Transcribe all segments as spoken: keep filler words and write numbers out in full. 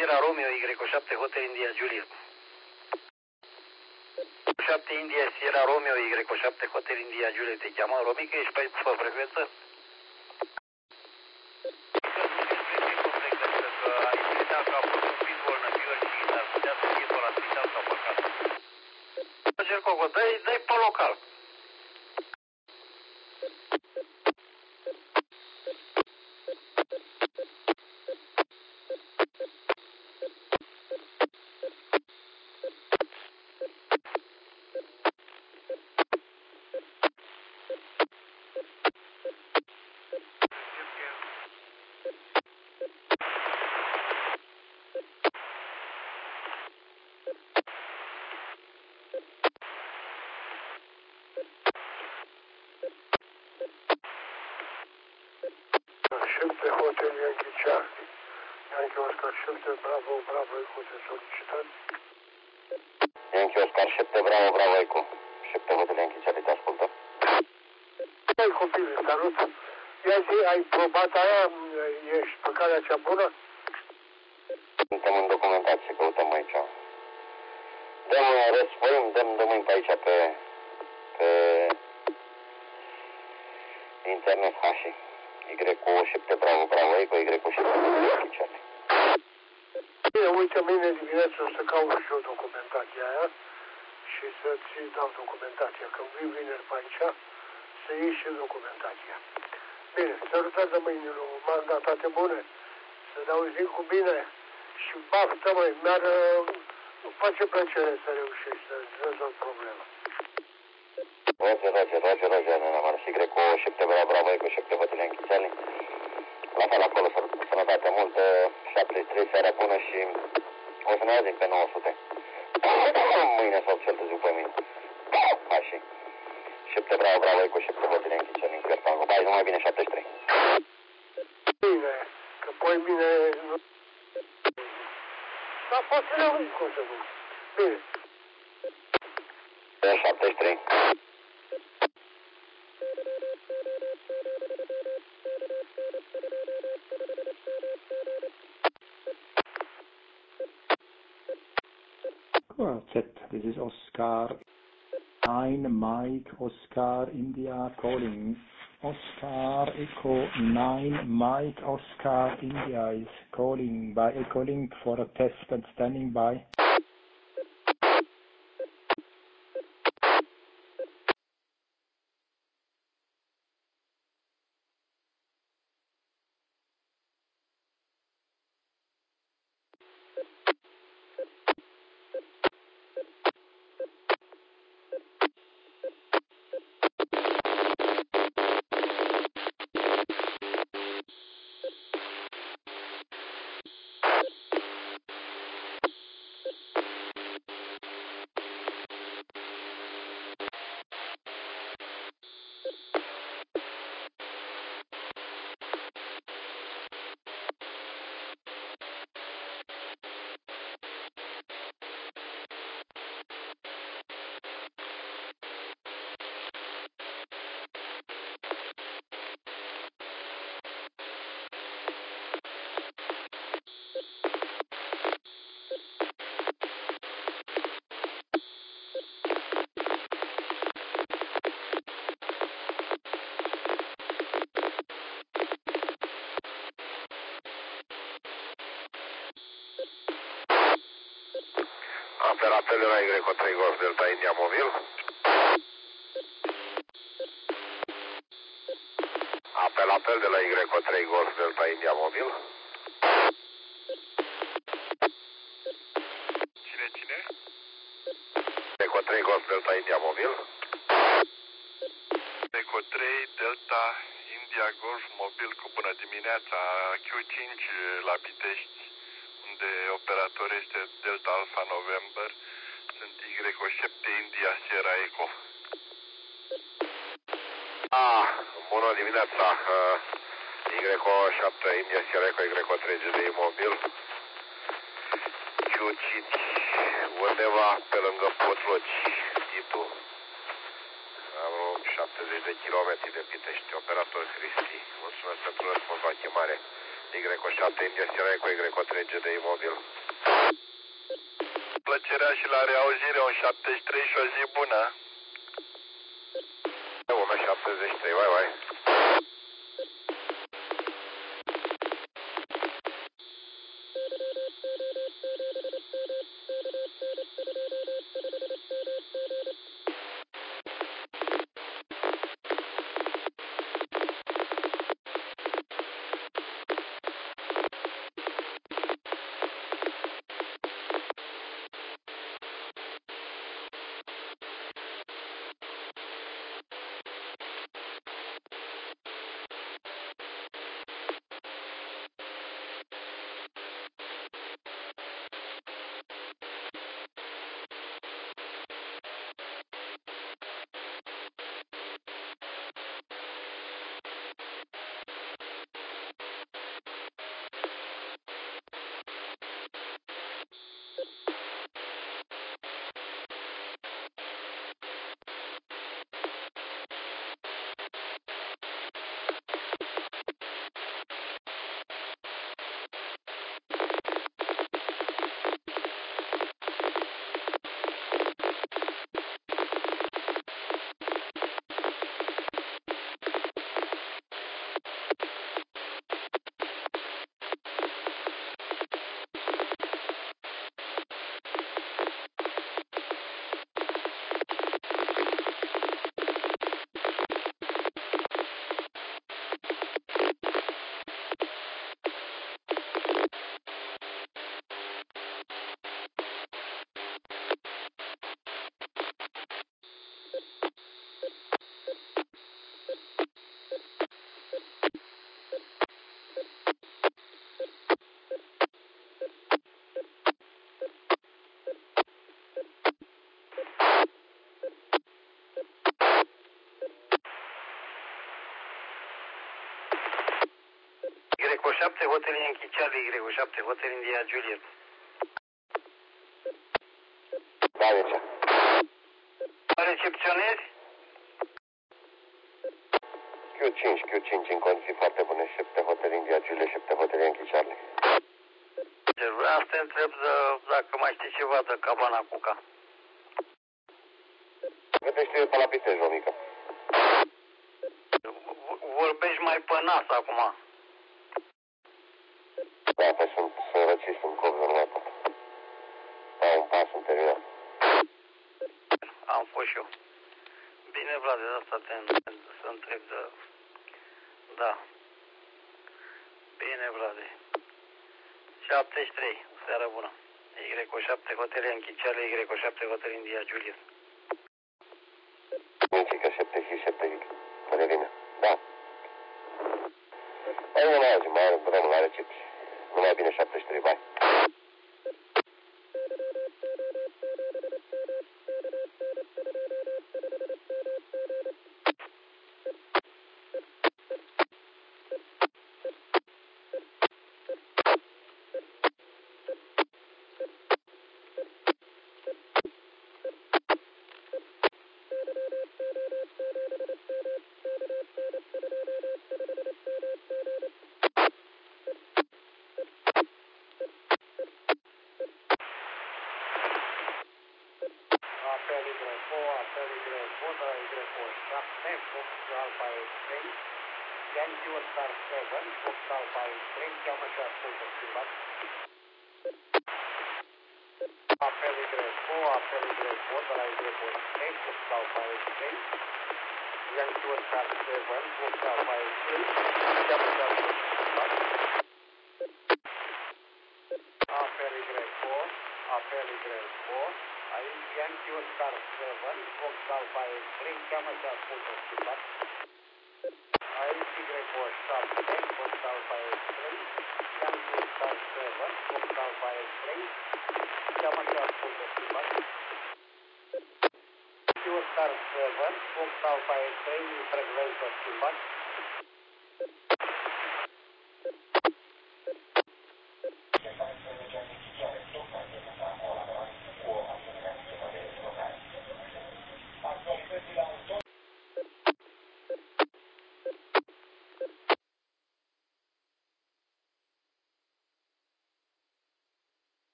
Sierra Romeo Y șapte Hotel India Juliet. șapte India Sierra Romeo Y șapte Hotel India Juliet. Te cheamă Romica, ești pe, pe frecvență? Ai putea că a fost un pic bolnăvior și ar putea să fie pe la spital sau pe acasă. Roger Coco, dă-i, dă-i pe local. șapte Hotel Yankee Charlie, Yankee Oscar șapte Bravo, Bravo Eco de solicitat. Yankee Oscar șapte Bravo, Bravo Eco, șapte Hotel Yankee Charlie, te ascultă. Hai copile, salut. Ia zi, ai probat aia? Ești pe calea cea bună? Suntem în documentație, căutăm aici. Dăm, răsfoim, dăm, dăm pe aici pe, pe internet hașii. Y cu șapte Bravo, Bravo Eco, Y cu șapte Yankee Charlie. Bine, uite, mâine dimineață o să caut și eu documentația aia și să-ți dau documentația. Când vin vineri pe aici, să iei și documentația. Bine, sărutări de mâinile, m-am dat toate bune, să ne auzim cu bine și baftă, măi, mi-ar îmi face plăcere să reușești să rezolvi problema. Roger, Roger, Roger, Roger, Neamar, Y cu șapte Bravo, Bravo Eco, șapte Hotel Yankee Charlie. La fel acolo, sănătate multă, șaptezeci și trei, seara bună și o să ne auzim pe nouă sute. Mâine sau cel târziu pe mine. Așa. șapte Bravo, Bravo Eco, șapte Hotel Yankee Charlie, în Cărtango. Hai, numai bine, șaptezeci și trei. Bine, că poi bine... Dar poți să ne auzim cum să văd. Bine. șaptezeci și trei. This is Oscar nine Mike Oscar India calling. Oscar Echo nine Mike Oscar India is calling by calling for a test and standing by. Apel, apel de la Y trei Golf Delta India Mobil. Apel, apel de la Y trei Golf Delta India Mobil. Cine, cine? Y trei Golf Delta India Mobil. Y trei Delta India Golf Mobil, cu bună dimineața, Q cinci la Pitești, unde operator este Delta Alpha November, sunt Y șapte India Sierra Eco. Ah, bună dimineața, Y șapte India Sierra Eco, Y trei G D I Mobil, Q cinci, undeva pe lângă Potlogi, Itu, șaptezeci de kilometri de Pitești, operator Cristi. Mulțumesc pentru răspuns la chemare. Y șapte, India Sierra Eco, Y trei, G D imobil. Plăcerea și la reauzire, un șaptezeci și trei și o zi bună. unu șaptezeci și trei, vai, vai. Y șapte, Hotel Yankee Charlie, Y șapte, Hotel India Juliet. Da, aici. Recepționezi? Q cinci, Q cinci în condiții foarte bune, șapte Hotel India Juliet, șapte Hotel Yankee Charlie. Vreau să te întreb dacă mai știi ceva de Cabana Cuca. Câte știu pe la Pitești, o mică. Vorbești mai pe nas acum. Da, păi sunt, sunt răciți, sunt copii, nu mai pot. Da, un pas interior. Am fost și eu. Bine, Vlad, de asta te să întreb de... Da. Bine, Vlad. șaptezeci și trei, o seară bună. Y șapte, Hotel Yankee Charlie, Y șapte, Hotel India Juliet. Mințică, șapte și șapte, Călărină. Da. Hai, nu mai auzi, mai are drumul la recepție. Numai bine, șaptezeci și trei, bai. Apel Y O, apel Y O, de la Y O șapte, Fox Alpha X-Ray, Yankee Oscar șapte, Fox Alpha X-Ray, cheamă și ascultă schimbat. Apel Y O, apel Y O, de la Y O șapte, Fox Alpha X-Ray, Yankee Oscar șapte, Fox Alpha X-Ray, cheamă și ascultă schimbat. Apel Y O, apel Y O, aici Yankee Oscar șapte, Fox Alpha X-Ray, cheamă și ascultă schimbat. Aici Y O șapte, Fox Alpha X-Ray, Yankee Oscar șapte, Fox Alpha X-Ray, cheamă și ascultă schimbat. Yankee Oscar șapte, Fox Alpha X-Ray, frecvență schimbat.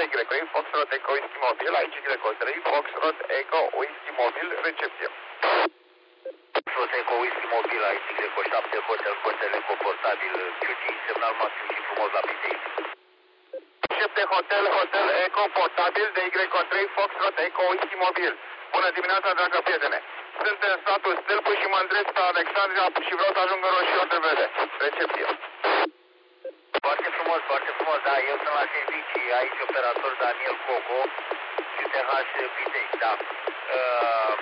de Y, Foxtrot Eco Whisky Mobil, aici Y trei, Foxtrot Eco Whisky Mobil, recepție. Foxtrot Eco Whisky Mobil, aici Y șapte, Hotel, Hotel Eco Portabil, Q G, semnal maxim și frumos la P T I. șapte Hotel, Hotel Eco Portabil de Y trei, Foxtrot Eco Whisky Mobil. Bună dimineața, dragă prietene! Sunt în satul Stâlpu și mă îndrept pe Alexandria și vreau să ajung în Roșior de Vede. Recepție. Foarte frumos, foarte frumos, da, eu sunt la servicii, aici operator Daniel Coco, Q T H Pitești, da. Uh,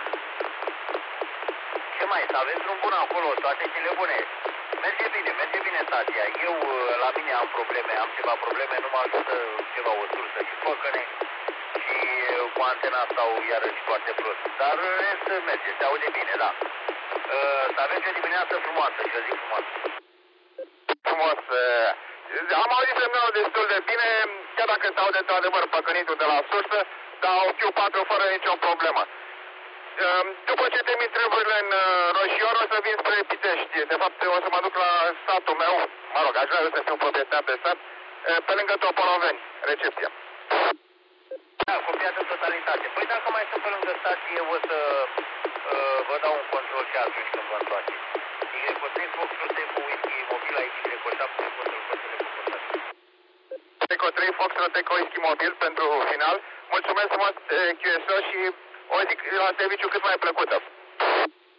ce mai, să aveți drum bun acolo, toate cele bune. Merge bine, merge bine stația. Eu, la mine am probleme, am ceva probleme, nu mă ajută ceva o sursă și făcăne și cu antena stau iarăși foarte prost. Dar în rest merge, se aude bine, da. Uh, să aveți o dimineață frumoasă și o zi frumoasă. Frumos. Am auzit semnalul destul de bine, chiar dacă se aude într-adevăr păcănitul de la sursă, dar o Q patru fără nicio problemă. După ce termin treburile în Roșior, o să vin spre Pitești. De fapt, o să mă duc la satul meu, mă rog, aș vrea să fiu proprietar de sat, pe lângă Topoloveni. Recepție. Da, copiat în totalitate. Păi dacă mai sunt pe lângă stație, o să uh, vă dau un control și atunci când vă întoarceți. Y trei, Foxtrot Eco Whisky Mobil, aici Y șapte, Hotel, Hotel Eco Portabil. Y trei, Foxtrot Eco Whisky Mobil pentru final. Mulțumesc frumos, Q S O, și o zi la serviciu cât mai plăcută.